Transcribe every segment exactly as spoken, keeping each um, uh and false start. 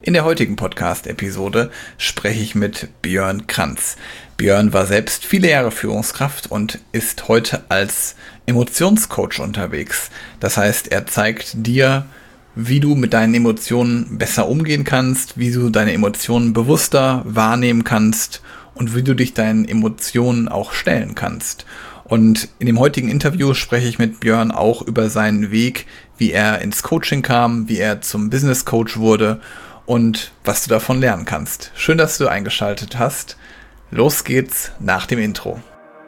In der heutigen Podcast-Episode spreche ich mit Björn Kranz. Björn war selbst viele Jahre Führungskraft und ist heute als Emotionscoach unterwegs. Das heißt, er zeigt dir, wie du mit deinen Emotionen besser umgehen kannst, wie du deine Emotionen bewusster wahrnehmen kannst und wie du dich deinen Emotionen auch stellen kannst. Und in dem heutigen Interview spreche ich mit Björn auch über seinen Weg, wie er ins Coaching kam, wie er zum Business Coach wurde und was du davon lernen kannst. Schön, dass du eingeschaltet hast. Los geht's nach dem Intro.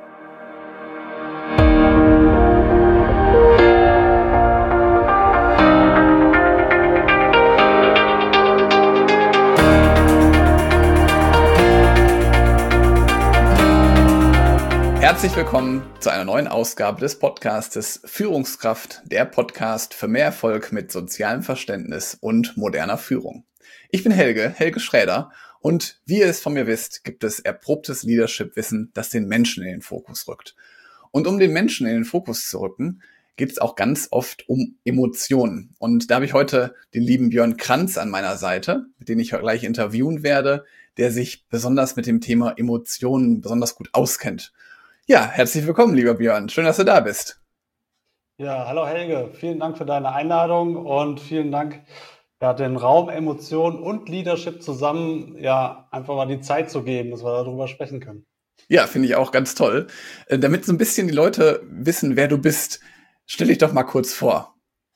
Herzlich willkommen zu einer neuen Ausgabe des Podcastes Führungskraft, der Podcast für mehr Erfolg mit sozialem Verständnis und moderner Führung. Ich bin Helge, Helge Schräder, und wie ihr es von mir wisst, gibt es erprobtes Leadership-Wissen, das den Menschen in den Fokus rückt. Und um den Menschen in den Fokus zu rücken, geht es auch ganz oft um Emotionen. Und da habe ich heute den lieben Björn Kranz an meiner Seite, mit dem ich gleich interviewen werde, der sich besonders mit dem Thema Emotionen besonders gut auskennt. Ja, herzlich willkommen, lieber Björn. Schön, dass du da bist. Ja, hallo Helge. Vielen Dank für deine Einladung und vielen Dank, ja, den Raum Emotion und Leadership zusammen, ja, einfach mal die Zeit zu geben, dass wir darüber sprechen können. Ja, finde ich auch ganz toll. Äh, damit so ein bisschen die Leute wissen, wer du bist, stell dich doch mal kurz vor.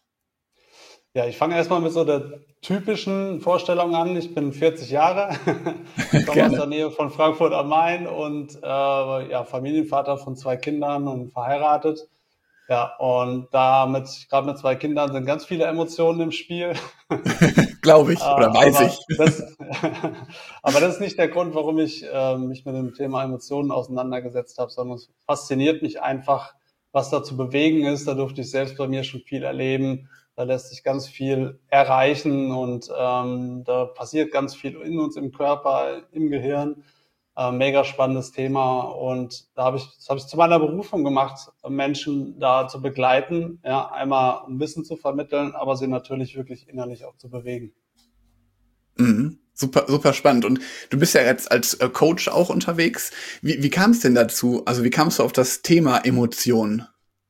Ja, ich fange erstmal mit so der typischen Vorstellung an. Ich bin vierzig Jahre, komme aus der Nähe von Frankfurt am Main und äh, ja, Familienvater von zwei Kindern und verheiratet. Ja, und da mit, gerade mit zwei Kindern sind ganz viele Emotionen im Spiel. Glaube ich, oder weiß aber ich. Das, aber das ist nicht der Grund, warum ich äh, mich mit dem Thema Emotionen auseinandergesetzt habe, sondern es fasziniert mich einfach, was da zu bewegen ist. Da durfte ich selbst bei mir schon viel erleben. Da lässt sich ganz viel erreichen und ähm, da passiert ganz viel in uns im Körper, im Gehirn. Äh, mega spannendes Thema und da habe ich, das habe ich zu meiner Berufung gemacht, Menschen da zu begleiten, ja, einmal um Wissen zu vermitteln, aber sie natürlich wirklich innerlich auch zu bewegen. Mhm. Super, super spannend. Und du bist ja jetzt als Coach auch unterwegs. Wie, wie kam es denn dazu? Also wie kamst du auf das Thema Emotionen?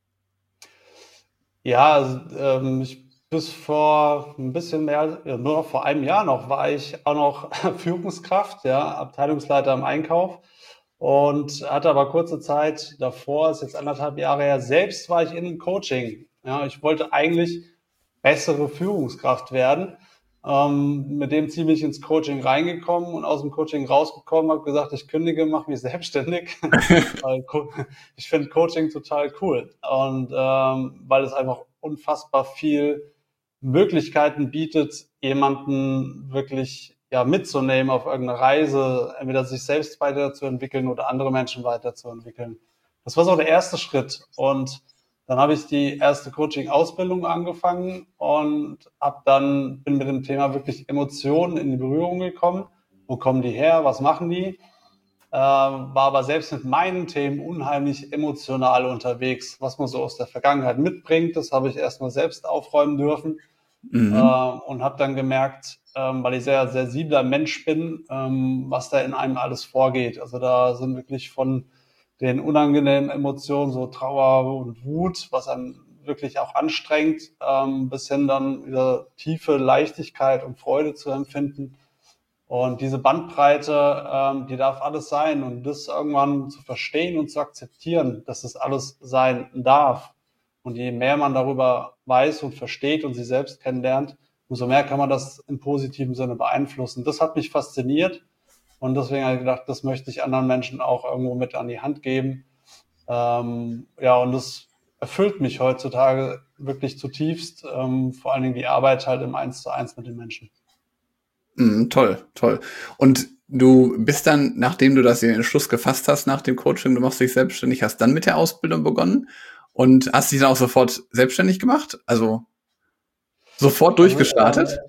Ja, also, ähm, ich bis vor ein bisschen mehr, ja, nur noch vor einem Jahr noch, war ich auch noch Führungskraft, ja, Abteilungsleiter im Einkauf und hatte aber kurze Zeit davor, ist jetzt anderthalb Jahre her, selbst war ich in einem Coaching. Ja, ich wollte eigentlich bessere Führungskraft werden. Ähm, mit dem ziemlich ins Coaching reingekommen und aus dem Coaching rausgekommen, habe gesagt, ich kündige, mache mich selbstständig. Weil Co- ich finde Coaching total cool und ähm, weil es einfach unfassbar viel Möglichkeiten bietet, jemanden wirklich ja mitzunehmen auf irgendeine Reise, entweder sich selbst weiterzuentwickeln oder andere Menschen weiterzuentwickeln. Das war so der erste Schritt und dann habe ich die erste Coaching-Ausbildung angefangen und hab dann bin mit dem Thema wirklich Emotionen in die Berührung gekommen. Wo kommen die her? Was machen die? Äh, war aber selbst mit meinen Themen unheimlich emotional unterwegs, was man so aus der Vergangenheit mitbringt. Das habe ich erstmal selbst aufräumen dürfen äh, Mhm. und habe dann gemerkt, ähm, weil ich sehr sensibler Mensch bin, ähm, was da in einem alles vorgeht. Also da sind wirklich von den unangenehmen Emotionen, so Trauer und Wut, was einen wirklich auch anstrengt, ähm, bis hin dann wieder tiefe Leichtigkeit und Freude zu empfinden. Und diese Bandbreite, ähm, die darf alles sein. Und das irgendwann zu verstehen und zu akzeptieren, dass das alles sein darf. Und je mehr man darüber weiß und versteht und sich selbst kennenlernt, umso mehr kann man das im positiven Sinne beeinflussen. Das hat mich fasziniert. Und deswegen habe ich gedacht, das möchte ich anderen Menschen auch irgendwo mit an die Hand geben. Ähm, ja, und das erfüllt mich heutzutage wirklich zutiefst. Ähm, vor allen Dingen die Arbeit halt im Eins zu Eins mit den Menschen. Mhm, toll, toll. Und du bist dann, nachdem du das den Entschluss gefasst hast, nach dem Coaching, du machst dich selbstständig, hast dann mit der Ausbildung begonnen und hast dich dann auch sofort selbstständig gemacht? Also sofort Also ähm, durchgestartet?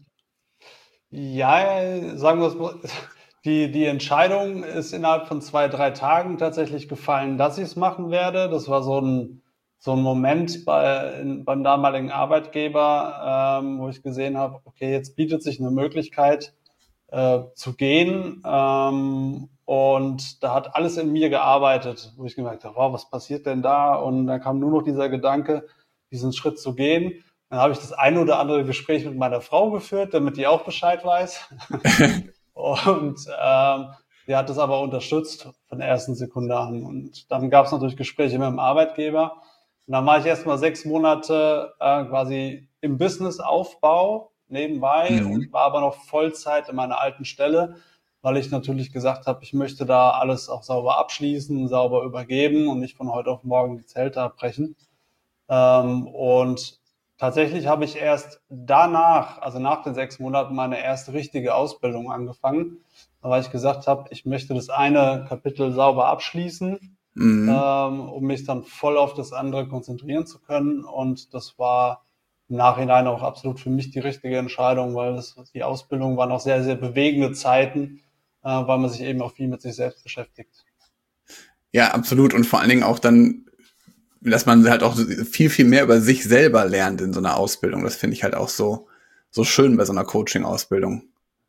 ja, sagen wir es mal, die, die Entscheidung ist innerhalb von zwei, drei Tagen tatsächlich gefallen, dass ich es machen werde. Das war so ein, so ein Moment bei, in, beim damaligen Arbeitgeber, ähm, wo ich gesehen habe, okay, jetzt bietet sich eine Möglichkeit, äh, zu gehen. Ähm, und da hat alles in mir gearbeitet, wo ich gemerkt habe, wow, was passiert denn da? Und dann kam nur noch dieser Gedanke, diesen Schritt zu gehen. Dann habe ich das eine oder andere Gespräch mit meiner Frau geführt, damit die auch Bescheid weiß. Und ähm, die hat das aber unterstützt von der ersten Sekunde an. Und dann gab es natürlich Gespräche mit dem Arbeitgeber. Und dann war ich erst mal sechs Monate äh, quasi im Businessaufbau nebenbei Mhm. und war aber noch Vollzeit in meiner alten Stelle, weil ich natürlich gesagt habe, ich möchte da alles auch sauber abschließen, sauber übergeben und nicht von heute auf morgen die Zelte abbrechen. Ähm, und tatsächlich habe ich erst danach, also nach den sechs Monaten, meine erste richtige Ausbildung angefangen, weil ich gesagt habe, ich möchte das eine Kapitel sauber abschließen, Mhm. ähm, um mich dann voll auf das andere konzentrieren zu können. Und das war im Nachhinein auch absolut für mich die richtige Entscheidung, weil das, die Ausbildung waren auch sehr, sehr bewegende Zeiten, äh, weil man sich eben auch viel mit sich selbst beschäftigt. Ja, absolut. Und vor allen Dingen auch dann, dass man halt auch viel, viel mehr über sich selber lernt in so einer Ausbildung. Das finde ich halt auch so, so schön bei so einer Coaching-Ausbildung.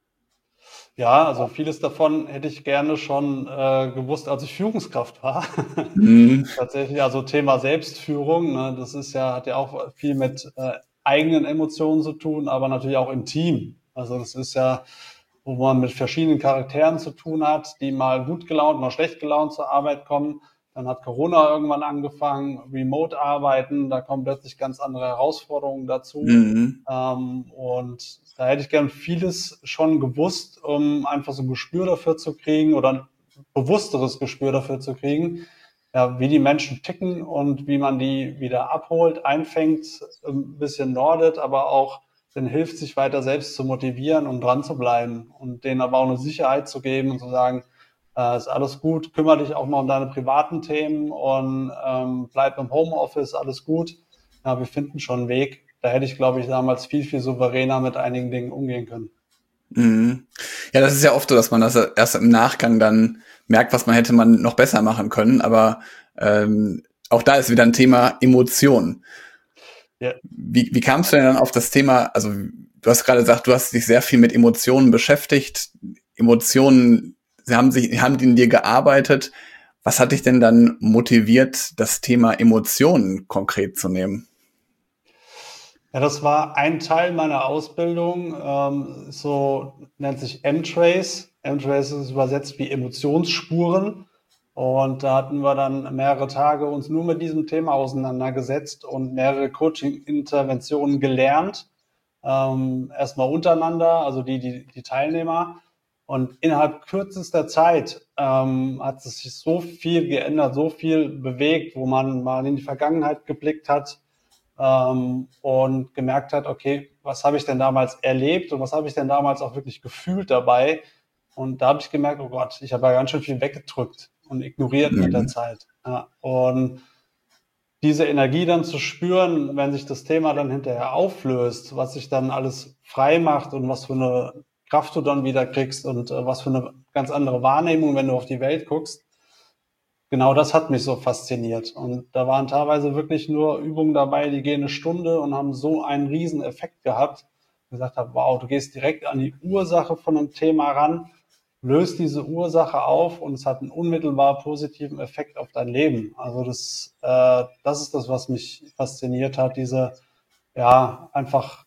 Ja, also vieles davon hätte ich gerne schon äh, gewusst, als ich Führungskraft war. Mhm. Tatsächlich, also Thema Selbstführung, ne, das ist ja, hat ja auch viel mit äh, eigenen Emotionen zu tun, aber natürlich auch im Team. Also das ist ja, wo man mit verschiedenen Charakteren zu tun hat, die mal gut gelaunt, mal schlecht gelaunt zur Arbeit kommen. Dann hat Corona irgendwann angefangen, Remote-Arbeiten, da kommen plötzlich ganz andere Herausforderungen dazu. Mhm. Ähm, und da hätte ich gern vieles schon gewusst, um einfach so ein Gespür dafür zu kriegen oder ein bewussteres Gespür dafür zu kriegen, ja, wie die Menschen ticken und wie man die wieder abholt, einfängt, ein bisschen nordet, aber auch denen hilft, sich weiter selbst zu motivieren und dran zu bleiben und denen aber auch eine Sicherheit zu geben und zu sagen, äh, ist alles gut, kümmere dich auch mal um deine privaten Themen und ähm, bleib im Homeoffice, alles gut. Ja, wir finden schon einen Weg. Da hätte ich, glaube ich, damals viel, viel souveräner mit einigen Dingen umgehen können. Mhm. Ja, das ist ja oft so, dass man das erst im Nachgang dann merkt, was man hätte man noch besser machen können. Aber ähm, auch da ist wieder ein Thema Emotionen. Ja, Wie, wie kamst du denn dann auf das Thema, also du hast gerade gesagt, du hast dich sehr viel mit Emotionen beschäftigt. Emotionen, sie haben sich, haben in dir gearbeitet. Was hat dich denn dann motiviert, das Thema Emotionen konkret zu nehmen? Ja, das war ein Teil meiner Ausbildung, ähm, so nennt sich M-Trace. M-Trace ist übersetzt wie Emotionsspuren. Und da hatten wir dann mehrere Tage uns nur mit diesem Thema auseinandergesetzt und mehrere Coaching-Interventionen gelernt. Ähm, erstmal untereinander, also die, die, die Teilnehmer. Und innerhalb kürzester Zeit ähm, hat es sich so viel geändert, so viel bewegt, wo man mal in die Vergangenheit geblickt hat, ähm, und gemerkt hat, okay, was habe ich denn damals erlebt und was habe ich denn damals auch wirklich gefühlt dabei? Und da habe ich gemerkt, oh Gott, ich habe ja ganz schön viel weggedrückt und ignoriert mit der Mhm. Zeit. Ja, und diese Energie dann zu spüren, wenn sich das Thema dann hinterher auflöst, was sich dann alles frei macht und was für eine Kraft du dann wieder kriegst und äh, was für eine ganz andere Wahrnehmung, wenn du auf die Welt guckst, genau das hat mich so fasziniert. Und da waren teilweise wirklich nur Übungen dabei, die gehen eine Stunde und haben so einen riesen Effekt gehabt. Ich gesagt habe, wow, du gehst direkt an die Ursache von einem Thema ran, löst diese Ursache auf und es hat einen unmittelbar positiven Effekt auf dein Leben. Also das, äh, das ist das, was mich fasziniert hat, diese, ja, einfach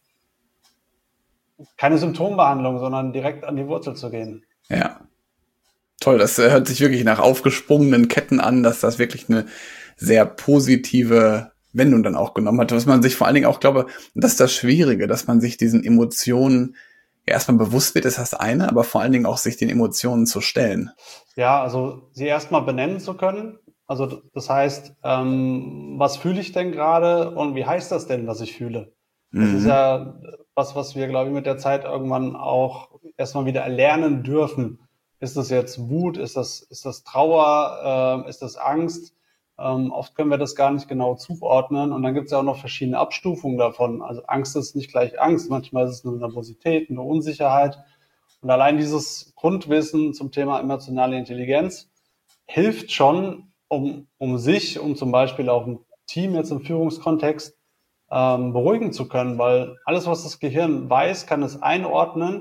keine Symptombehandlung, sondern direkt an die Wurzel zu gehen. Ja, toll. Das äh, hört sich wirklich nach aufgesprungenen Ketten an, dass das wirklich eine sehr positive Wendung dann auch genommen hat. Was man sich vor allen Dingen auch glaube, das ist das Schwierige, dass man sich diesen Emotionen ja, erstmal bewusst wird, ist das eine, aber vor allen Dingen auch sich den Emotionen zu stellen. Ja, also sie erstmal benennen zu können. Also das heißt, ähm, was fühle ich denn gerade und wie heißt das denn, was ich fühle? Das ist Mhm. ja was, was wir, glaube ich, mit der Zeit irgendwann auch erstmal wieder erlernen dürfen. Ist das jetzt Wut? Ist das, ist das Trauer? Ähm, ist das Angst? Ähm, oft können wir das gar nicht genau zuordnen. Und dann gibt es ja auch noch verschiedene Abstufungen davon. Also Angst ist nicht gleich Angst. Manchmal ist es eine Nervosität, eine Unsicherheit. Und allein dieses Grundwissen zum Thema emotionale Intelligenz hilft schon, um, um sich, um zum Beispiel auch ein Team jetzt im Führungskontext ähm, beruhigen zu können, weil alles, was das Gehirn weiß, kann es einordnen,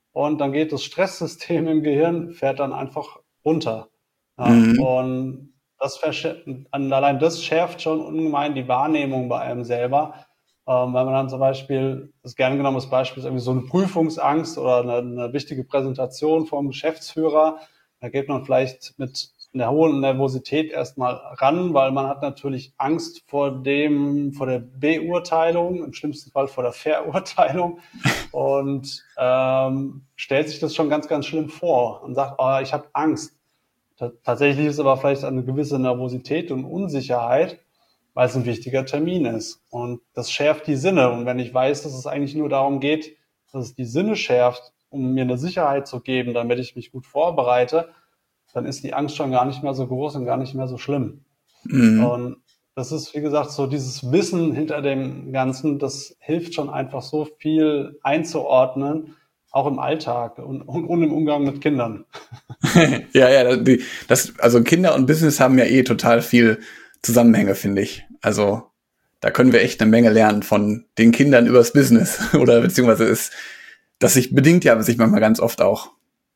und dann geht das Stresssystem im Gehirn, fährt dann einfach runter. Ja, Mhm. und das verschärft, allein das schärft schon ungemein die Wahrnehmung bei einem selber. Ähm, wenn man dann zum Beispiel, das gerne genommenes Beispiel ist irgendwie so eine Prüfungsangst oder eine, eine wichtige Präsentation vom Geschäftsführer, da geht man vielleicht mit einer hohen Nervosität erstmal ran, weil man hat natürlich Angst vor dem, vor der Beurteilung, im schlimmsten Fall vor der Verurteilung und ähm, stellt sich das schon ganz, ganz schlimm vor und sagt, oh, ich habe Angst. T- Tatsächlich ist aber vielleicht eine gewisse Nervosität und Unsicherheit, weil es ein wichtiger Termin ist. Und das schärft die Sinne. Und wenn ich weiß, dass es eigentlich nur darum geht, dass es die Sinne schärft, um mir eine Sicherheit zu geben, damit ich mich gut vorbereite, dann ist die Angst schon gar nicht mehr so groß und gar nicht mehr so schlimm. Mhm. Und das ist, wie gesagt, so dieses Wissen hinter dem Ganzen, das hilft schon einfach so viel einzuordnen, auch im Alltag und, und, und im Umgang mit Kindern. Ja, ja, die, das, also Kinder und Business haben ja eh total viel Zusammenhänge, finde ich. Also da können wir echt eine Menge lernen von den Kindern übers Business oder beziehungsweise ist, das sich bedingt ja sich manchmal ganz oft auch.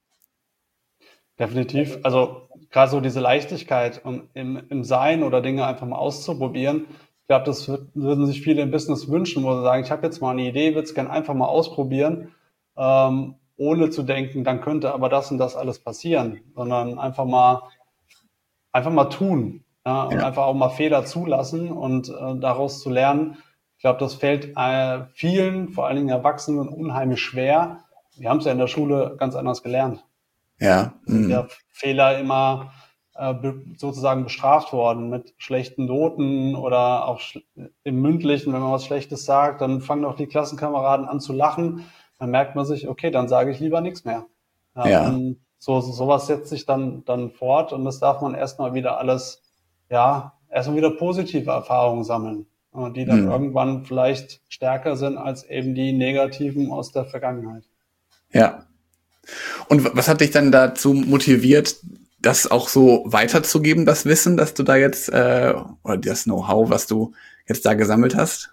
Definitiv. Also gerade so diese Leichtigkeit und im, im Sein oder Dinge einfach mal auszuprobieren. Ich glaube, das würd, würden sich viele im Business wünschen, wo sie sagen, ich habe jetzt mal eine Idee, würde es gerne einfach mal ausprobieren, ähm, ohne zu denken, dann könnte aber das und das alles passieren, sondern einfach mal einfach mal tun, ja, und Ja, einfach auch mal Fehler zulassen und äh, daraus zu lernen. Ich glaube, das fällt äh, vielen, vor allen Dingen Erwachsenen, unheimlich schwer. Wir haben es ja in der Schule ganz anders gelernt. ja, Sind ja mhm. Fehler immer äh, be sozusagen bestraft worden mit schlechten Noten oder auch sch im Mündlichen, wenn man was Schlechtes sagt, dann fangen auch die Klassenkameraden an zu lachen. Dann merkt man sich, okay, dann sage ich lieber nichts mehr. Ja, Ja, und so, sowas setzt sich dann, dann fort und das darf man erstmal wieder alles, ja, erstmal wieder positive Erfahrungen sammeln, äh, die dann mhm. irgendwann vielleicht stärker sind als eben die negativen aus der Vergangenheit. Ja. Und was hat dich dann dazu motiviert, das auch so weiterzugeben, das Wissen, dass du da jetzt, äh, oder das Know-how, was du jetzt da gesammelt hast?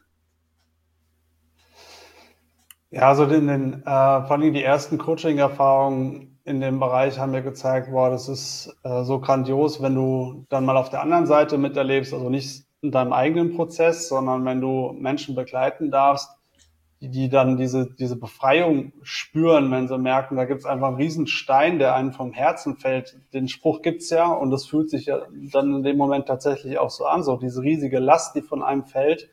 Ja, also in den, äh, vor allem die ersten Coaching-Erfahrungen in dem Bereich haben mir gezeigt, boah, das ist äh, so grandios, wenn du dann mal auf der anderen Seite miterlebst, also nicht in deinem eigenen Prozess, sondern wenn du Menschen begleiten darfst, die, die dann diese, diese Befreiung spüren, wenn sie merken, da gibt's einfach einen riesen Stein, der einen vom Herzen fällt. Den Spruch gibt's ja und das fühlt sich ja dann in dem Moment tatsächlich auch so an, so diese riesige Last, die von einem fällt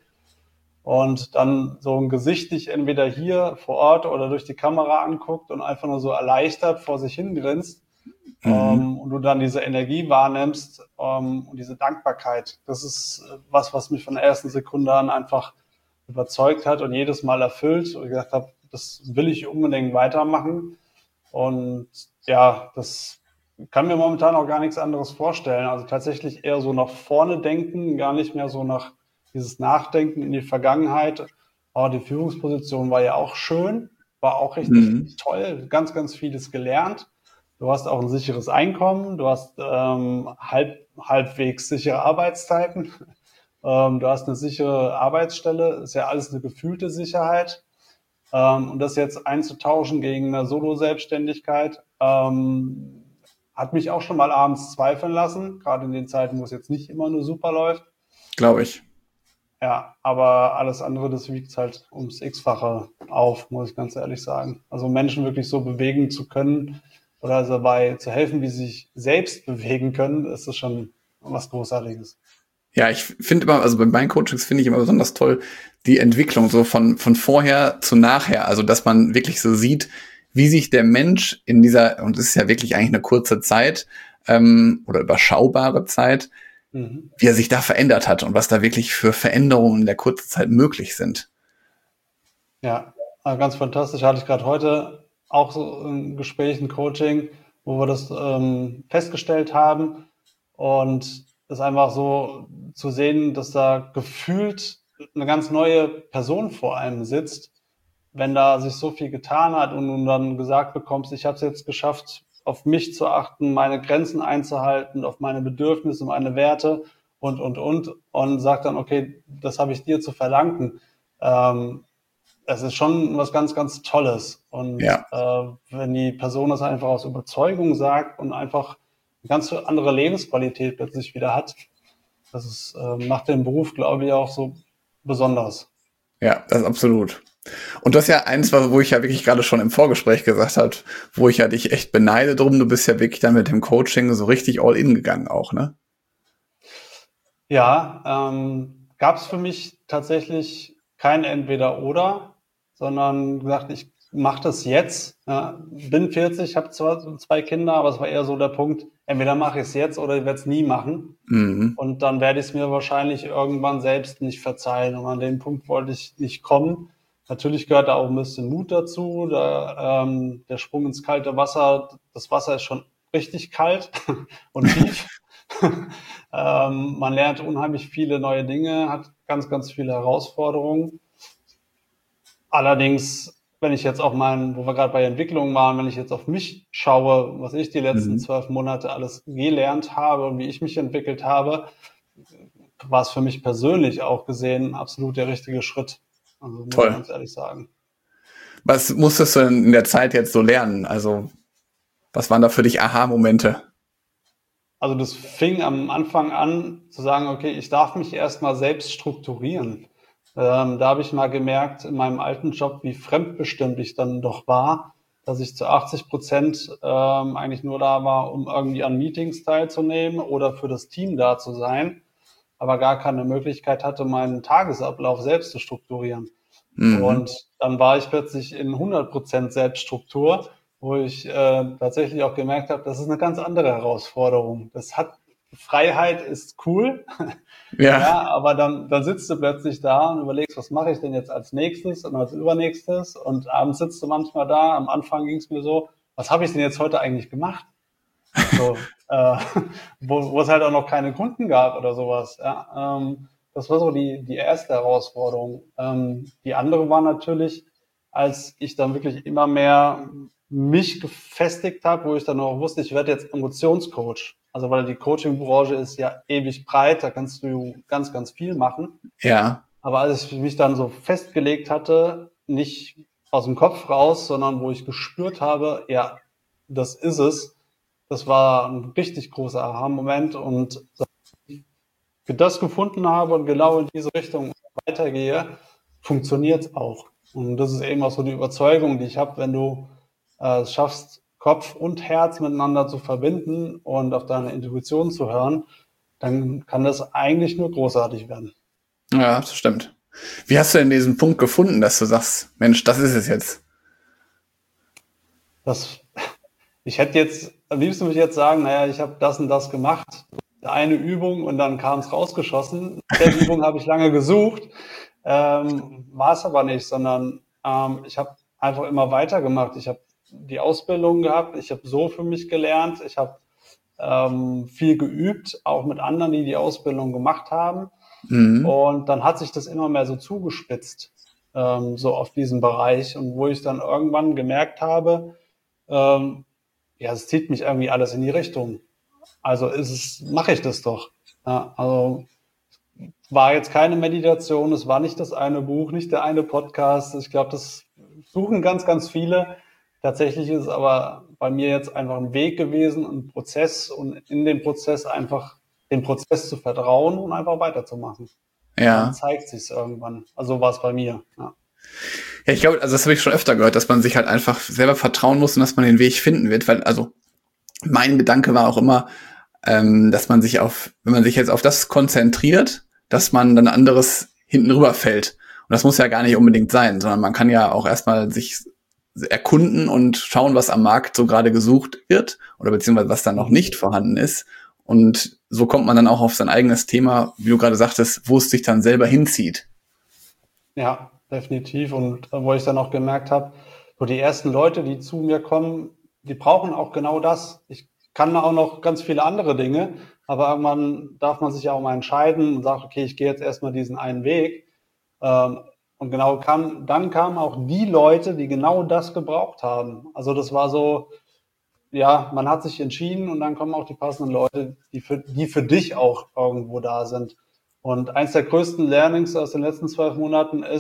und dann so ein Gesicht dich entweder hier vor Ort oder durch die Kamera anguckt und einfach nur so erleichtert vor sich hingrinst, Mhm. ähm, und du dann diese Energie wahrnimmst, ähm, und diese Dankbarkeit. Das ist äh, was, was mich von der ersten Sekunde an einfach überzeugt hat und jedes Mal erfüllt und ich gesagt habe, das will ich unbedingt weitermachen. Und ja, das kann mir momentan auch gar nichts anderes vorstellen. Also tatsächlich eher so nach vorne denken, gar nicht mehr so nach dieses Nachdenken in die Vergangenheit. Aber die Führungsposition war ja auch schön, war auch richtig Mhm. toll, ganz, ganz vieles gelernt. Du hast auch ein sicheres Einkommen, du hast ähm, halb, halbwegs sichere Arbeitszeiten, ähm, du hast eine sichere Arbeitsstelle, ist ja alles eine gefühlte Sicherheit. Ähm, und das jetzt einzutauschen gegen eine Solo-Selbstständigkeit, ähm, hat mich auch schon mal abends zweifeln lassen, gerade in den Zeiten, wo es jetzt nicht immer nur super läuft. Glaube ich. Ja, aber alles andere, das wiegt halt ums X-fache auf, muss ich ganz ehrlich sagen. Also Menschen wirklich so bewegen zu können oder also dabei zu helfen, wie sie sich selbst bewegen können, ist das schon was Großartiges. Ja, ich finde immer, also bei meinen Coachings finde ich immer besonders toll die Entwicklung so von, von vorher zu nachher. Also, dass man wirklich so sieht, wie sich der Mensch in dieser, und es ist ja wirklich eigentlich eine kurze Zeit, ähm, oder überschaubare Zeit, Mhm. wie er sich da verändert hat und was da wirklich für Veränderungen in der kurzen Zeit möglich sind. Ja, äh, ganz fantastisch. Hatte ich gerade heute auch so ein Gespräch, ein Coaching, wo wir das ähm, festgestellt haben. Und es ist einfach so zu sehen, dass da gefühlt eine ganz neue Person vor einem sitzt, wenn da sich so viel getan hat und du dann gesagt bekommst, ich habe es jetzt geschafft, auf mich zu achten, meine Grenzen einzuhalten, auf meine Bedürfnisse, meine Werte und, und, und, und sagt dann, okay, das habe ich dir zu verdanken. Ähm, es ist schon was ganz, ganz Tolles. Und Ja. äh, wenn die Person das einfach aus Überzeugung sagt und einfach eine ganz andere Lebensqualität plötzlich wieder hat, das ist, äh, macht den Beruf, glaube ich, auch so besonders. Ja, das ist absolut. Und das ist ja eins, wo ich ja wirklich gerade schon im Vorgespräch gesagt habe, wo ich ja dich echt beneide drum. Du bist ja wirklich dann mit dem Coaching so richtig all in gegangen auch, ne? Ja, ähm, gab es für mich tatsächlich kein Entweder-Oder, sondern gesagt, ich mache das jetzt. Ja, bin vierzig, habe zwar so zwei Kinder, aber es war eher so der Punkt, entweder mache ich es jetzt oder ich werde es nie machen. Mhm. Und dann werde ich es mir wahrscheinlich irgendwann selbst nicht verzeihen. Und an den Punkt wollte ich nicht kommen. Natürlich gehört da auch ein bisschen Mut dazu. Da, ähm, der Sprung ins kalte Wasser, das Wasser ist schon richtig kalt und tief. ähm, man lernt unheimlich viele neue Dinge, hat ganz, ganz viele Herausforderungen. Allerdings, wenn ich jetzt auf meinen, wo wir gerade bei Entwicklung waren, wenn ich jetzt auf mich schaue, was ich die letzten Mhm. zwölf Monate alles gelernt habe und wie ich mich entwickelt habe, war es für mich persönlich auch gesehen absolut der richtige Schritt. Also muss ich Toll. ganz ehrlich sagen. Was musstest du denn in der Zeit jetzt so lernen? Also, was waren da für dich Aha-Momente? Also das fing am Anfang an zu sagen, okay, ich darf mich erstmal selbst strukturieren. Ähm, da habe ich mal gemerkt in meinem alten Job, wie fremdbestimmt ich dann doch war, dass ich zu achtzig Prozent ähm, eigentlich nur da war, um irgendwie an Meetings teilzunehmen oder für das Team da zu sein, aber gar keine Möglichkeit hatte, meinen Tagesablauf selbst zu strukturieren. Mhm. Und dann war ich plötzlich in hundert Prozent Selbststruktur, wo ich äh, tatsächlich auch gemerkt habe, das ist eine ganz andere Herausforderung. Das hat Freiheit ist cool, Ja, ja, aber dann, dann sitzt du plötzlich da und überlegst, was mache ich denn jetzt als nächstes und als übernächstes? Und abends sitzt du manchmal da. Am Anfang ging es mir so, was habe ich denn jetzt heute eigentlich gemacht? So, äh, wo, wo es halt auch noch keine Kunden gab oder sowas. Ja, ähm, das war so die, die erste Herausforderung. Ähm, die andere war natürlich, als ich dann wirklich immer mehr mich gefestigt habe, wo ich dann auch wusste, ich werde jetzt Emotionscoach. Also weil die Coaching-Branche ist ja ewig breit, da kannst du ganz, ganz viel machen. ja. Aber als ich mich dann so festgelegt hatte, nicht aus dem Kopf raus, sondern wo ich gespürt habe, ja, das ist es, das war ein richtig großer Aha-Moment und für das gefunden habe und genau in diese Richtung weitergehe, funktioniert es auch. Und das ist eben auch so die Überzeugung, die ich habe, wenn du äh, es schaffst, Kopf und Herz miteinander zu verbinden und auf deine Intuition zu hören, dann kann das eigentlich nur großartig werden. Ja, das stimmt. Wie hast du denn diesen Punkt gefunden, dass du sagst, Mensch, das ist es jetzt? Das, ich hätte jetzt, am liebsten würde ich jetzt sagen, naja, ich habe das und das gemacht, eine Übung und dann kam es rausgeschossen. Der Übung habe ich lange gesucht, ähm, war es aber nicht, sondern ähm, ich habe einfach immer weitergemacht. Ich habe die Ausbildung gehabt, ich habe so für mich gelernt, ich habe ähm, viel geübt, auch mit anderen, die die Ausbildung gemacht haben. Mhm. Und dann hat sich das immer mehr so zugespitzt, ähm, so auf diesen Bereich. Und wo ich dann irgendwann gemerkt habe, ähm, ja, es zieht mich irgendwie alles in die Richtung. Also ist es, mache ich das doch. Ja, also war jetzt keine Meditation, es war nicht das eine Buch, nicht der eine Podcast. Ich glaube, das suchen ganz, ganz viele. Tatsächlich ist es aber bei mir jetzt einfach ein Weg gewesen, ein Prozess und in dem Prozess einfach dem Prozess zu vertrauen und einfach weiterzumachen. Dann Ja. zeigt sich's irgendwann. Also war es bei mir. Ja. Ja, ich glaube, also das habe ich schon öfter gehört, dass man sich halt einfach selber vertrauen muss und dass man den Weg finden wird, weil, also mein Gedanke war auch immer, ähm, dass man sich auf, wenn man sich jetzt auf das konzentriert, dass man dann anderes hinten rüber fällt. Und das muss ja gar nicht unbedingt sein, sondern man kann ja auch erstmal sich erkunden und schauen, was am Markt so gerade gesucht wird oder beziehungsweise was dann noch Mhm. nicht vorhanden ist. Und so kommt man dann auch auf sein eigenes Thema, wie du gerade sagtest, wo es sich dann selber hinzieht. Ja, definitiv. Und äh, wo ich dann auch gemerkt habe, so die ersten Leute, die zu mir kommen, die brauchen auch genau das. Ich kann auch noch ganz viele andere Dinge, aber irgendwann darf man sich ja auch mal entscheiden und sagt, okay, ich gehe jetzt erstmal diesen einen Weg. Ähm, und genau kam, dann kamen auch die Leute, die genau das gebraucht haben. Also das war so, ja, man hat sich entschieden und dann kommen auch die passenden Leute, die für, die für dich auch irgendwo da sind. Und eins der größten Learnings aus den letzten zwölf Monaten ist,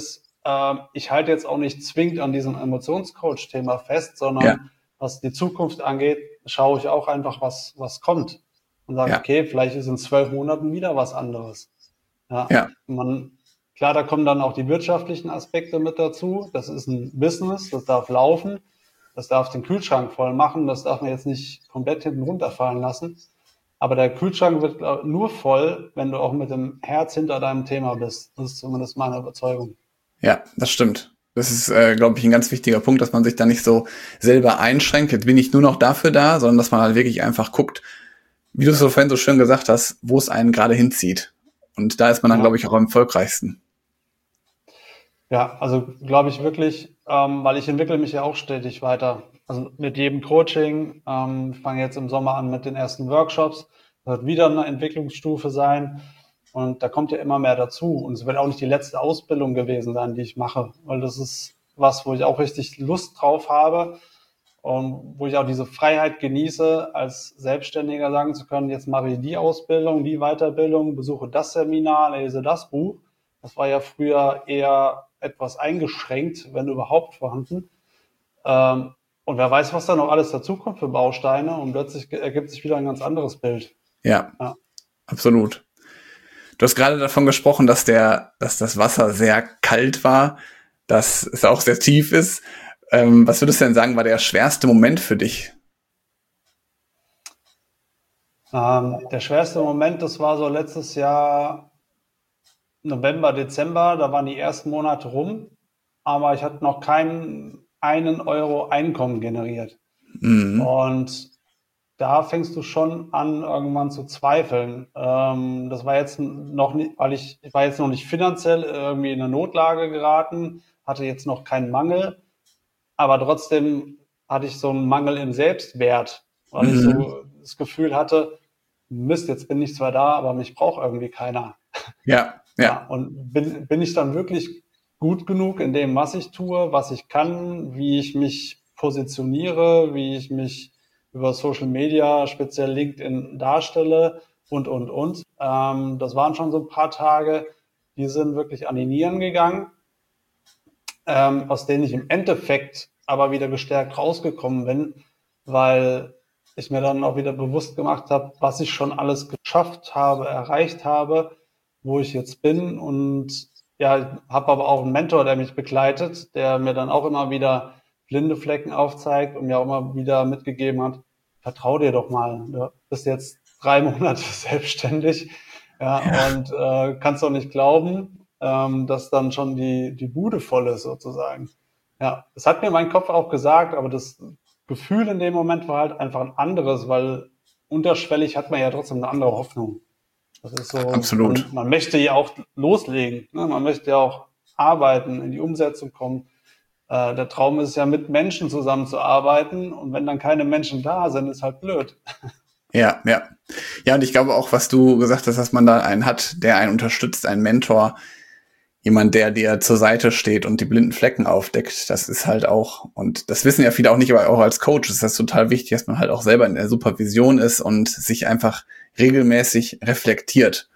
ähm, ich halte jetzt auch nicht zwingend an diesem Emotionscoach-Thema fest, sondern Ja. was die Zukunft angeht, schaue ich auch einfach, was, was kommt. Und sage, Ja. okay, vielleicht ist in zwölf Monaten wieder was anderes. Ja, Ja. man, klar, da kommen dann auch die wirtschaftlichen Aspekte mit dazu. Das ist ein Business, das darf laufen, das darf den Kühlschrank voll machen, das darf man jetzt nicht komplett hinten runterfallen lassen. Aber der Kühlschrank wird glaub, nur voll, wenn du auch mit dem Herz hinter deinem Thema bist. Das ist zumindest meine Überzeugung. Ja, das stimmt. Das ist, äh, glaube ich, ein ganz wichtiger Punkt, dass man sich da nicht so selber einschränkt. Jetzt bin ich nur noch dafür da, sondern dass man halt wirklich einfach guckt, wie du es so vorhin so schön gesagt hast, wo es einen gerade hinzieht. Und da ist man dann, Ja. glaube ich, auch am erfolgreichsten. Ja, also glaube ich wirklich, ähm, weil ich entwickle mich ja auch stetig weiter. Also mit jedem Coaching, ähm, ich fange jetzt im Sommer an mit den ersten Workshops, das wird wieder eine Entwicklungsstufe sein und da kommt ja immer mehr dazu und es wird auch nicht die letzte Ausbildung gewesen sein, die ich mache, weil das ist was, wo ich auch richtig Lust drauf habe und wo ich auch diese Freiheit genieße, als Selbstständiger sagen zu können, jetzt mache ich die Ausbildung, die Weiterbildung, besuche das Seminar, lese das Buch. Das war ja früher eher etwas eingeschränkt, wenn überhaupt vorhanden. Ähm, und wer weiß, was da noch alles dazukommt für Bausteine und plötzlich ergibt sich wieder ein ganz anderes Bild. Ja, Ja. absolut. Du hast gerade davon gesprochen, dass der, dass das Wasser sehr kalt war, dass es auch sehr tief ist. Ähm, was würdest du denn sagen, war der schwerste Moment für dich? Ähm, der schwerste Moment, das war so letztes Jahr November, Dezember, da waren die ersten Monate rum, aber ich hatte noch keinen einen Euro Einkommen generiert. Mhm. Und da fängst du schon an, irgendwann zu zweifeln. Ähm, das war jetzt noch nicht, weil ich, ich war jetzt noch nicht finanziell irgendwie in eine Notlage geraten, hatte jetzt noch keinen Mangel, aber trotzdem hatte ich so einen Mangel im Selbstwert, weil ich Mhm. so das Gefühl hatte, Mist, jetzt bin ich zwar da, aber mich braucht irgendwie keiner. Ja, Ja, ja, und bin, bin ich dann wirklich gut genug in dem, was ich tue, was ich kann, wie ich mich positioniere, wie ich mich über Social Media, speziell LinkedIn, darstelle und, und, und. Ähm, das waren schon so ein paar Tage, die sind wirklich an die Nieren gegangen, ähm, aus denen ich im Endeffekt aber wieder gestärkt rausgekommen bin, weil ich mir dann auch wieder bewusst gemacht habe, was ich schon alles geschafft habe, erreicht habe, wo ich jetzt bin und ja, ich habe aber auch einen Mentor, der mich begleitet, der mir dann auch immer wieder blinde Flecken aufzeigt und mir auch immer wieder mitgegeben hat, vertrau dir doch mal, du bist jetzt drei Monate selbstständig, ja, und äh, kannst doch nicht glauben, ähm, dass dann schon die, die Bude voll ist sozusagen. Ja, das hat mir mein Kopf auch gesagt, aber das Gefühl in dem Moment war halt einfach ein anderes, weil unterschwellig hat man ja trotzdem eine andere Hoffnung. Das ist so, absolut. man, man möchte ja auch loslegen, ne? Man möchte ja auch arbeiten, in die Umsetzung kommen. Äh, der Traum ist ja, mit Menschen zusammenzuarbeiten und wenn dann keine Menschen da sind, ist halt blöd. Ja, ja. Ja, und ich glaube auch, was du gesagt hast, dass man da einen hat, der einen unterstützt, einen Mentor, jemand, der dir zur Seite steht und die blinden Flecken aufdeckt, das ist halt auch, und das wissen ja viele auch nicht, aber auch als Coach ist das total wichtig, dass man halt auch selber in der Supervision ist und sich einfach regelmäßig reflektiert.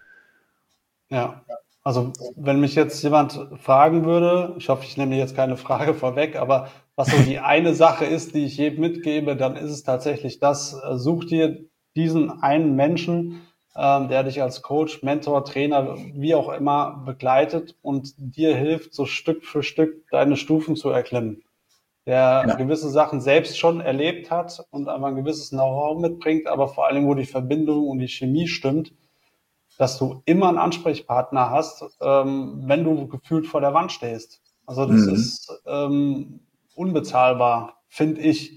Ja, also wenn mich jetzt jemand fragen würde, ich hoffe, ich nehme dir jetzt keine Frage vorweg, aber was so die eine Sache ist, die ich jedem mitgebe, dann ist es tatsächlich das, äh, such dir diesen einen Menschen, ähm, der dich als Coach, Mentor, Trainer, wie auch immer begleitet und dir hilft, so Stück für Stück deine Stufen zu erklimmen. Der Ja. gewisse Sachen selbst schon erlebt hat und einfach ein gewisses Know-how mitbringt, aber vor allem, wo die Verbindung und die Chemie stimmt, dass du immer einen Ansprechpartner hast, ähm, wenn du gefühlt vor der Wand stehst. Also das Mhm. ist ähm, unbezahlbar, finde ich,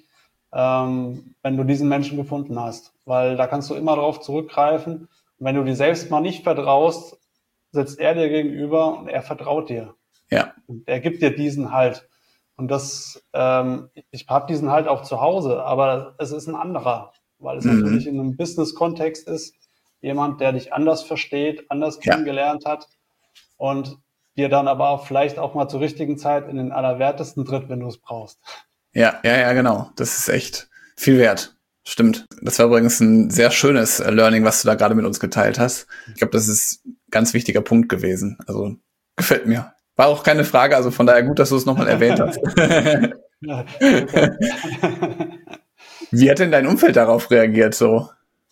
ähm, wenn du diesen Menschen gefunden hast. Weil da kannst du immer darauf zurückgreifen. Und wenn du dir selbst mal nicht vertraust, sitzt er dir gegenüber und er vertraut dir. Ja. Und er gibt dir diesen Halt. Und das, ähm, ich habe diesen Halt auch zu Hause, aber es ist ein anderer, weil es natürlich Mhm. in einem Business-Kontext ist, jemand, der dich anders versteht, anders Ja. kennengelernt hat und dir dann aber auch vielleicht auch mal zur richtigen Zeit in den Allerwertesten tritt, wenn du es brauchst. Ja, ja, ja, genau. Das ist echt viel wert. Stimmt. Das war übrigens ein sehr schönes äh, Learning, was du da gerade mit uns geteilt hast. Ich glaube, das ist ein ganz wichtiger Punkt gewesen. Also gefällt mir. War auch keine Frage, also von daher gut, dass du es nochmal erwähnt hast. Ja, okay. Wie hat denn dein Umfeld darauf reagiert so?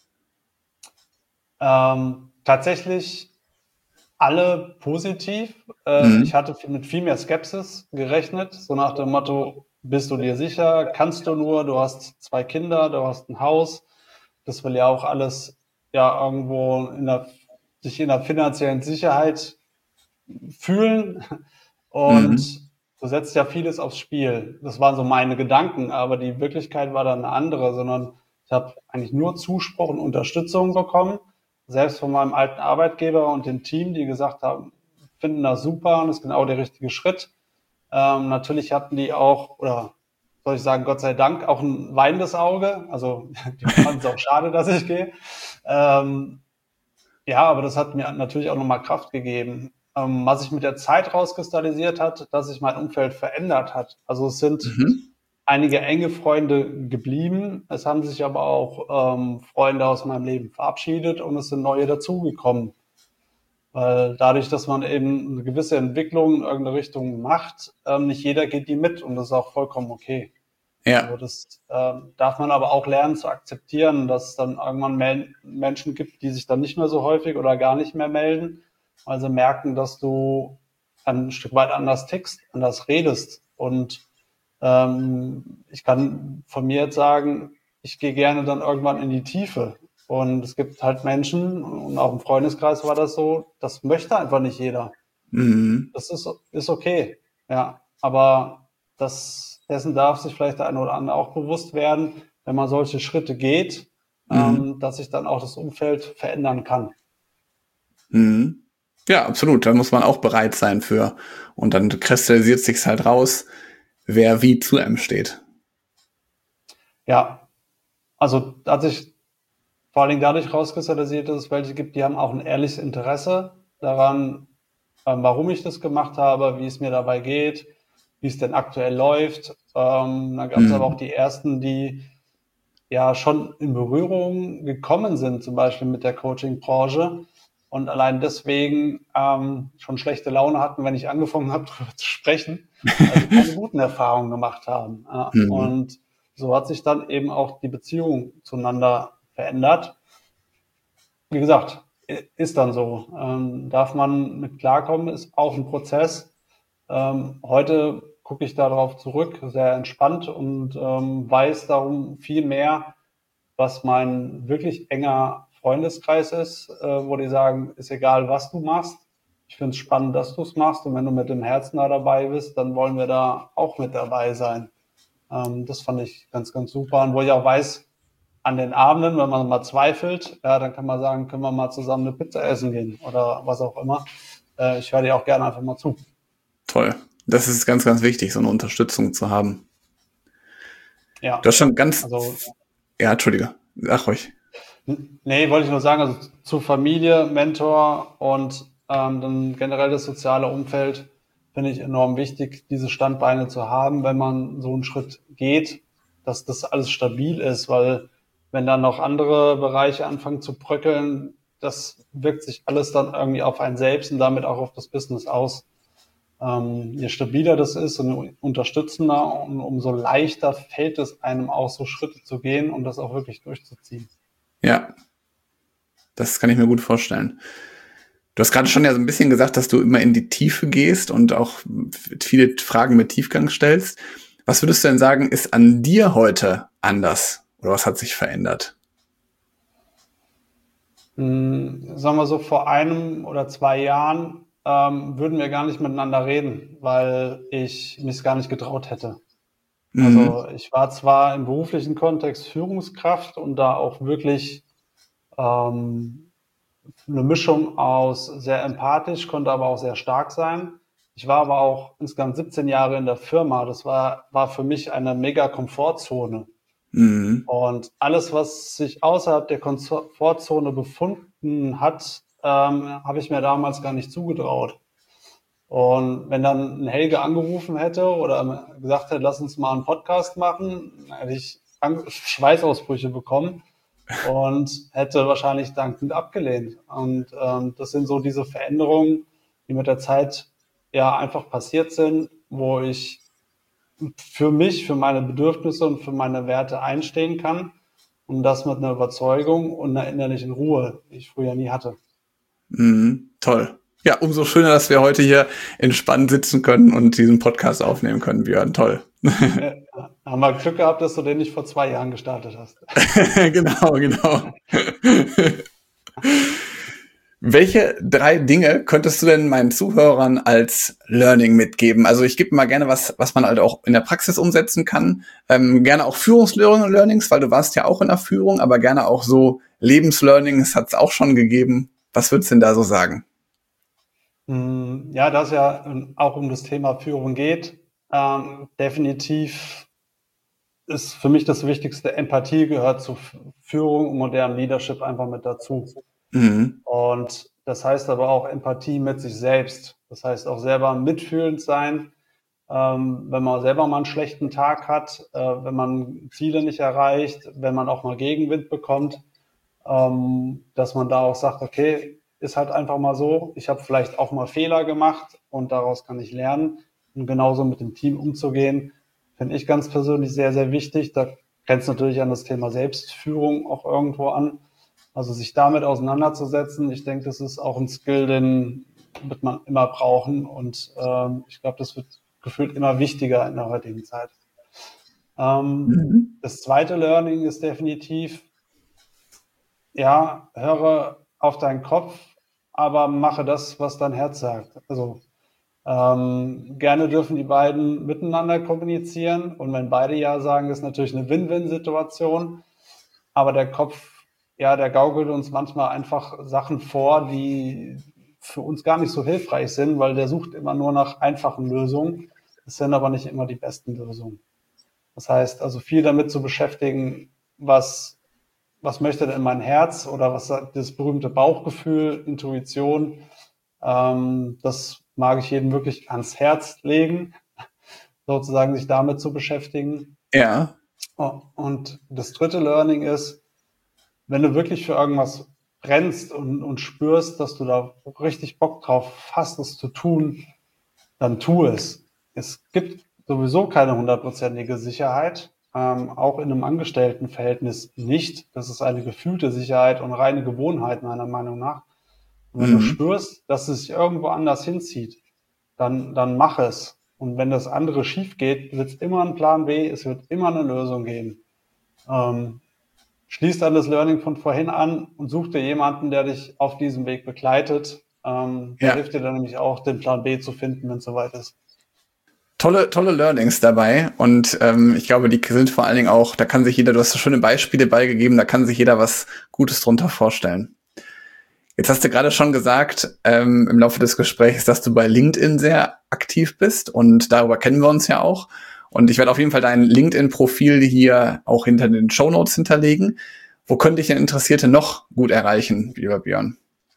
Ähm, tatsächlich alle positiv. Ähm, ich Mhm. hatte viel- mit viel mehr Skepsis gerechnet, so nach dem Motto, bist du dir sicher? Kannst du nur? Du hast zwei Kinder, du hast ein Haus. Das will ja auch alles ja irgendwo in der, sich in der finanziellen Sicherheit fühlen. Mhm. Und du setzt ja vieles aufs Spiel. Das waren so meine Gedanken, aber die Wirklichkeit war dann eine andere, sondern ich habe eigentlich nur Zuspruch und Unterstützung bekommen, selbst von meinem alten Arbeitgeber und dem Team, die gesagt haben, finden das super und ist genau der richtige Schritt. Ähm, natürlich hatten die auch, oder soll ich sagen, Gott sei Dank, auch ein weinendes Auge. Also die fanden es auch schade, dass ich gehe. Ähm, ja, aber das hat mir natürlich auch nochmal Kraft gegeben. Ähm, was sich mit der Zeit rauskristallisiert hat, dass sich mein Umfeld verändert hat. Also es sind Mhm. einige enge Freunde geblieben. Es haben sich aber auch ähm, Freunde aus meinem Leben verabschiedet und es sind neue dazugekommen. Weil dadurch, dass man eben eine gewisse Entwicklung in irgendeine Richtung macht, ähm, nicht jeder geht die mit und das ist auch vollkommen okay. Also Ja. das ähm, darf man aber auch lernen zu akzeptieren, dass es dann irgendwann Mel Menschen gibt, die sich dann nicht mehr so häufig oder gar nicht mehr melden, weil sie merken, dass du ein Stück weit anders tickst, anders redest. Und ähm, ich kann von mir jetzt sagen, ich gehe gerne dann irgendwann in die Tiefe. Und es gibt halt Menschen, und auch im Freundeskreis war das so, das möchte einfach nicht jeder. Mhm. Das ist, ist okay. Ja, aber das, dessen darf sich vielleicht der eine oder andere auch bewusst werden, wenn man solche Schritte geht, Mhm. ähm, dass sich dann auch das Umfeld verändern kann. Mhm. Ja, absolut. Da muss man auch bereit sein für. Und dann kristallisiert sich's halt raus, wer wie zu einem steht. Ja, also hat sich vor allen Dingen dadurch rauskristallisiert, dass es welche gibt, die haben auch ein ehrliches Interesse daran, ähm, warum ich das gemacht habe, wie es mir dabei geht, wie es denn aktuell läuft. Ähm, dann gab es aber auch Mhm. die ersten, die ja schon in Berührung gekommen sind, zum Beispiel mit der Coaching-Branche und allein deswegen ähm, schon schlechte Laune hatten, wenn ich angefangen habe, darüber zu sprechen, weil sie keine guten Erfahrungen gemacht haben. Ja. Mhm. Und so hat sich dann eben auch die Beziehung zueinander verändert. Wie gesagt, ist dann so. Ähm, darf man mit klarkommen, ist auch ein Prozess. Ähm, heute gucke ich darauf zurück, sehr entspannt und ähm, weiß darum viel mehr, was mein wirklich enger Freundeskreis ist, äh, wo die sagen, ist egal, was du machst. Ich finde es spannend, dass du es machst. Und wenn du mit dem Herzen da dabei bist, dann wollen wir da auch mit dabei sein. Ähm, das fand ich ganz, ganz super. Und wo ich auch weiß, an den Abenden, wenn man mal zweifelt, ja, dann kann man sagen, können wir mal zusammen eine Pizza essen gehen oder was auch immer. Äh, ich höre dir auch gerne einfach mal zu. Toll. Das ist ganz, ganz wichtig, so eine Unterstützung zu haben. Du Ja, hast schon ganz, also ja, Entschuldige, sag ruhig. nee, wollte ich nur sagen, also zu Familie, Mentor und ähm, dann generell das soziale Umfeld finde ich enorm wichtig, diese Standbeine zu haben, wenn man so einen Schritt geht, dass das alles stabil ist, weil wenn dann noch andere Bereiche anfangen zu bröckeln, das wirkt sich alles dann irgendwie auf einen selbst und damit auch auf das Business aus. Ähm, je stabiler das ist und unterstützender und umso leichter fällt es einem auch, so Schritte zu gehen und das auch wirklich durchzuziehen. Ja, das kann ich mir gut vorstellen. Du hast gerade schon ja so ein bisschen gesagt, dass du immer in die Tiefe gehst und auch viele Fragen mit Tiefgang stellst. Was würdest du denn sagen, ist an dir heute anders? Oder was hat sich verändert? Hm, sagen wir so, vor einem oder zwei Jahren ähm, würden wir gar nicht miteinander reden, weil ich mich gar nicht getraut hätte. Mhm. Also ich war zwar im beruflichen Kontext Führungskraft und da auch wirklich ähm, eine Mischung aus sehr empathisch, konnte aber auch sehr stark sein. Ich war aber auch insgesamt siebzehn Jahre in der Firma. Das war, war für mich eine mega Komfortzone. Mhm. Und alles, was sich außerhalb der Komfortzone befunden hat, ähm, habe ich mir damals gar nicht zugetraut. Und wenn dann ein Helge angerufen hätte oder gesagt hätte, lass uns mal einen Podcast machen, dann hätte ich Ang- Schweißausbrüche bekommen und hätte wahrscheinlich dankend abgelehnt. Und ähm, das sind so diese Veränderungen, die mit der Zeit ja einfach passiert sind, wo ich für mich, für meine Bedürfnisse und für meine Werte einstehen kann und das mit einer Überzeugung und einer innerlichen Ruhe, die ich früher nie hatte. Mhm, toll. Ja, umso schöner, dass wir heute hier entspannt sitzen können und diesen Podcast aufnehmen können, Björn. Toll. Ja, haben wir Glück gehabt, dass du den nicht vor zwei Jahren gestartet hast. Genau, genau. Welche drei Dinge könntest du denn meinen Zuhörern als Learning mitgeben? Also ich gebe mal gerne was, was man halt auch in der Praxis umsetzen kann. Ähm, gerne auch Führungslearnings, weil du warst ja auch in der Führung, aber gerne auch so Lebenslearnings hat es auch schon gegeben. Was würdest du denn da so sagen? Ja, da es ja auch um das Thema Führung geht, ähm, definitiv ist für mich das Wichtigste, Empathie gehört zu Führung und modernem Leadership einfach mit dazu. Mhm. Und das heißt aber auch Empathie mit sich selbst. Das heißt auch selber mitfühlend sein, ähm, wenn man selber mal einen schlechten Tag hat, äh, wenn man Ziele nicht erreicht, wenn man auch mal Gegenwind bekommt, ähm, dass man da auch sagt, okay, ist halt einfach mal so, ich habe vielleicht auch mal Fehler gemacht und daraus kann ich lernen. Und genauso mit dem Team umzugehen, finde ich ganz persönlich sehr, sehr wichtig. Da grenzt natürlich an das Thema Selbstführung auch irgendwo an. Also sich damit auseinanderzusetzen, ich denke, das ist auch ein Skill, den wird man immer brauchen und ähm, ich glaube, das wird gefühlt immer wichtiger in der heutigen Zeit. Ähm, Mhm. das zweite Learning ist definitiv, ja, höre auf deinen Kopf, aber mache das, was dein Herz sagt. Also ähm, gerne dürfen die beiden miteinander kommunizieren und wenn beide ja sagen, ist natürlich eine Win-Win-Situation, aber der Kopf, ja, der gaukelt uns manchmal einfach Sachen vor, die für uns gar nicht so hilfreich sind, weil der sucht immer nur nach einfachen Lösungen. Das sind aber nicht immer die besten Lösungen. Das heißt, also viel damit zu beschäftigen, was, was möchte denn mein Herz oder was sagt das berühmte Bauchgefühl, Intuition, ähm, das mag ich jedem wirklich ans Herz legen, sozusagen sich damit zu beschäftigen. Ja. Und das dritte Learning ist, wenn du wirklich für irgendwas brennst und, und spürst, dass du da richtig Bock drauf hast, es zu tun, dann tu es. Es gibt sowieso keine hundertprozentige Sicherheit, ähm, auch in einem Angestelltenverhältnis nicht. Das ist eine gefühlte Sicherheit und reine Gewohnheit meiner Meinung nach. Und wenn du Mhm. spürst, dass es sich irgendwo anders hinzieht, dann, dann mach es. Und wenn das andere schief geht, wird es immer einen Plan B, es wird immer eine Lösung geben. Ähm, Schließ dann das Learning von vorhin an und such dir jemanden, der dich auf diesem Weg begleitet. Ähm, der Ja. hilft dir dann nämlich auch, den Plan B zu finden, wenn es soweit ist. Tolle, tolle Learnings dabei und ähm, ich glaube, die sind vor allen Dingen auch, da kann sich jeder, du hast so schöne Beispiele beigegeben, da kann sich jeder was Gutes drunter vorstellen. Jetzt hast du gerade schon gesagt, ähm, im Laufe des Gesprächs, dass du bei LinkedIn sehr aktiv bist und darüber kennen wir uns ja auch. Und ich werde auf jeden Fall dein LinkedIn-Profil hier auch hinter den Shownotes hinterlegen. Wo könnte ich denn Interessierte noch gut erreichen, lieber Björn?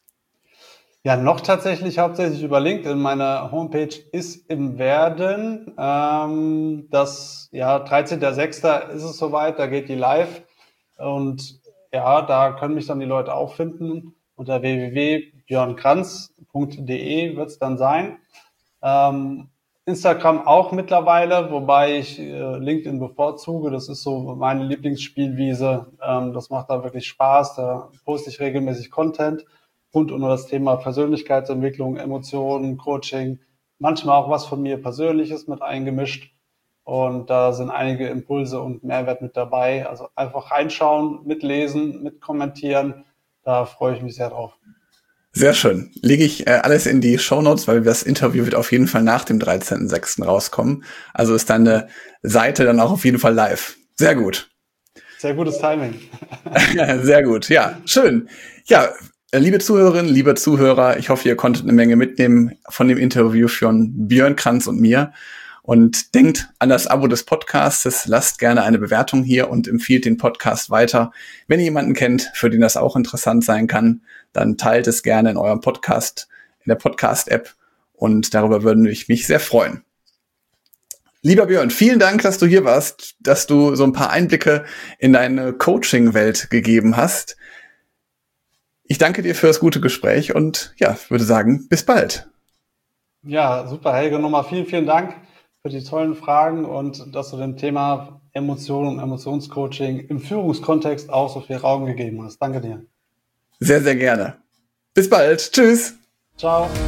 Ja, noch tatsächlich hauptsächlich über LinkedIn. Meine Homepage ist im Werden. Ähm, das, ja, dreizehnter sechster ist es soweit, da geht die live. Und ja, da können mich dann die Leute auch finden. Unter w w w punkt björn kranz punkt d e wird es dann sein. Ähm, Instagram auch mittlerweile, wobei ich äh, LinkedIn bevorzuge. Das ist so meine Lieblingsspielwiese. Ähm, das macht da wirklich Spaß. Da poste ich regelmäßig Content rund um das Thema Persönlichkeitsentwicklung, Emotionen, Coaching. Manchmal auch was von mir Persönliches mit eingemischt. Und da sind einige Impulse und Mehrwert mit dabei. Also einfach reinschauen, mitlesen, mitkommentieren. Da freue ich mich sehr drauf. Sehr schön. Lege ich äh, alles in die Shownotes, weil das Interview wird auf jeden Fall nach dem dreizehnten sechsten rauskommen. Also ist deine Seite dann auch auf jeden Fall live. Sehr gut. Sehr gutes Timing. Sehr gut. Ja, schön. Ja, liebe Zuhörerinnen, liebe Zuhörer, ich hoffe, ihr konntet eine Menge mitnehmen von dem Interview von Björn Kranz und mir. Und denkt an das Abo des Podcasts, lasst gerne eine Bewertung hier und empfiehlt den Podcast weiter. Wenn ihr jemanden kennt, für den das auch interessant sein kann, dann teilt es gerne in eurem Podcast, in der Podcast-App und darüber würde ich mich sehr freuen. Lieber Björn, vielen Dank, dass du hier warst, dass du so ein paar Einblicke in deine Coaching-Welt gegeben hast. Ich danke dir für das gute Gespräch und ja, würde sagen, bis bald. Ja, super, Helge. Nochmal vielen, vielen Dank für die tollen Fragen und dass du dem Thema Emotionen und Emotionscoaching im Führungskontext auch so viel Raum gegeben hast. Danke dir. Sehr, sehr gerne. Bis bald. Tschüss. Ciao.